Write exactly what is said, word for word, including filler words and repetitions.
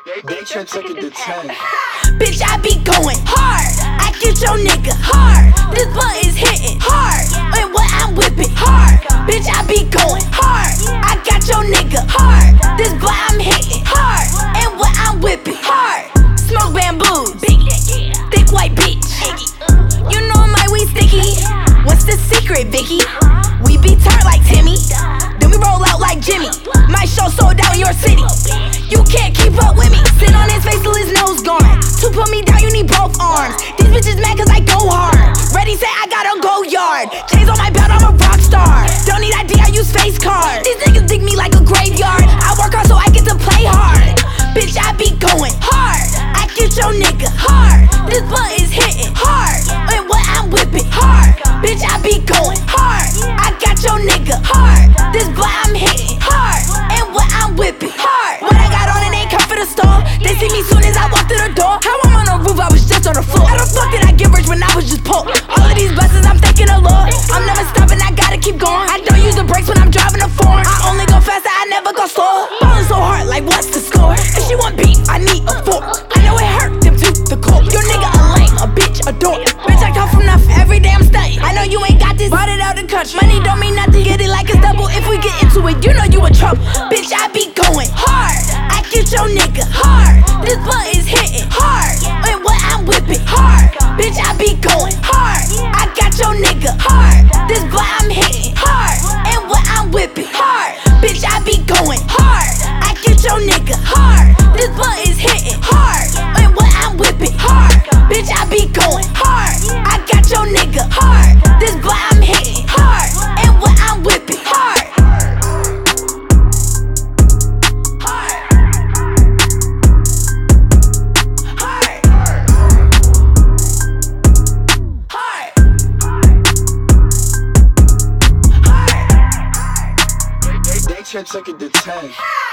They try took it to ten. Bitch, I be going hard. I get your nigga hard. This blunt is hitting hard. And what I'm whipping hard. Bitch, I be going hard. I got your nigga hard. This blunt I'm hitting hard. And what I'm whipping hard. Smoke bamboo, big thick white bitch. You know my weed sticky. What's the secret, Vicky? We be turned like Timmy. Then we roll out like Jimmy. My show sold out in your city. You can't keep up with me. Sit on his face till his nose gone. To put me down, you need both arms. These bitches mad cause I go hard. Ready, say I gotta go yard. Chains on my belt, I'm a rock star. Don't need I D, I use face card. These niggas dig me like a graveyard. I work hard so I get to play hard. Bitch, I be going hard. I get your nigga hard. This blunt is hitting hard. And what I'm whipping hard. Bitch, I be going hard. I got your nigga hard. This blunt I'm hitting hard. And what I'm whipping hard. What I got on it ain't come for the store. They see me soon as I walk through the door. How I'm on the roof, I was just on the floor. How the fuck did I get rich when I was just poor? All of these blessings, I'm thanking the Lord. I'm never stopping, I gotta keep going. I don't use the brakes when I'm driving a foreign. I only go faster, I never go slow. Ballin' so hard, like what's the score? If she want beef, I need a fork. I know it hurt them to the core. Your nigga a lame, a bitch, a dork. Bitch, I come from nothing, every day I'm stunting. I know you ain't got this, bought it out the country. Money don't mean nothing, get it like it's double. If we get into it, you know you in trouble. Bitch, I be going hard. I get your nigga hard. This blunt is hitting hard. And what I'm whipping hard. Bitch, I be going hard. I got your nigga hard. This blunt I'm hitting hard. And what I'm whipping hard. Bitch, I be going hard. I get your nigga hard. This blunt is hitting hard. And what I'm whipping hard. Bitch, I be going hard. I got your nigga hard. This blunt I'm hitting hard. And what I'm whipping hard. They try took it to ten.